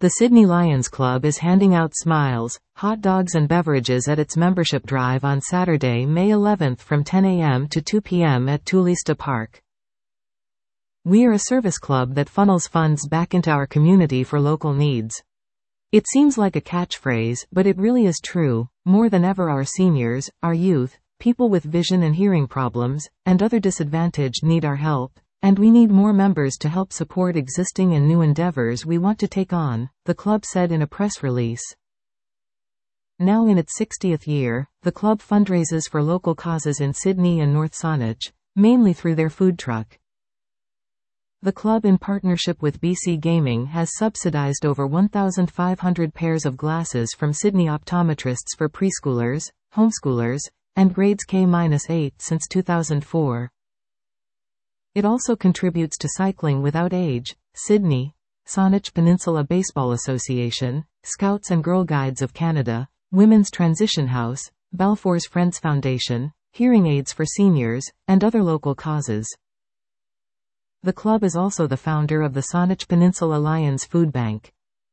The Sydney Lions Club is handing out smiles, hot dogs and beverages at its membership drive on Saturday, May 11 from 10 a.m. to 2 p.m. at Toolista Park. We are a service club that funnels funds back into our community for local needs. It seems like a catchphrase, but it really is true. More than ever, our seniors, our youth, people with vision and hearing problems, and other disadvantaged need our help, and we need more members to help support existing and new endeavors we want to take on, the club said in a press release. Now in its 60th year, the club fundraises for local causes in Sydney and North Saanich, mainly through their food truck. The club, in partnership with BC Gaming, has subsidized over 1,500 pairs of glasses from Sydney optometrists for preschoolers, homeschoolers, and grades K-8 since 2004. It also contributes to Cycling Without Age, Sydney, Saanich Peninsula Baseball Association, Scouts and Girl Guides of Canada, Women's Transition House, Balfour's Friends Foundation, Hearing Aids for Seniors, and other local causes. The club is also the founder of the Saanich Peninsula Lions Food Bank.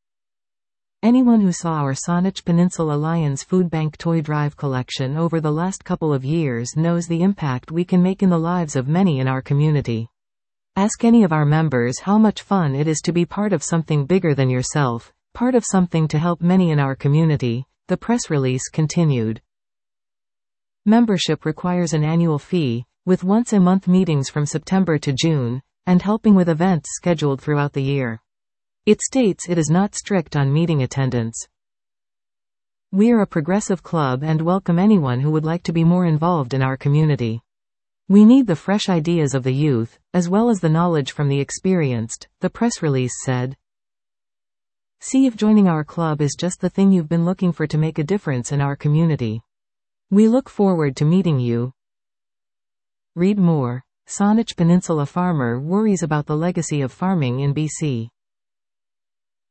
Anyone who saw our Saanich Peninsula Lions Food Bank toy drive collection over the last couple of years knows the impact we can make in the lives of many in our community. Ask any of our members how much fun it is to be part of something bigger than yourself, part of something to help many in our community, the press release continued. Membership requires an annual fee, with once-a-month meetings from September to June, and helping with events scheduled throughout the year. It states it is not strict on meeting attendance. We are a progressive club and welcome anyone who would like to be more involved in our community. We need the fresh ideas of the youth, as well as the knowledge from the experienced, the press release said. See if joining our club is just the thing you've been looking for to make a difference in our community. We look forward to meeting you. Read more. Saanich Peninsula farmer worries about the legacy of farming in BC.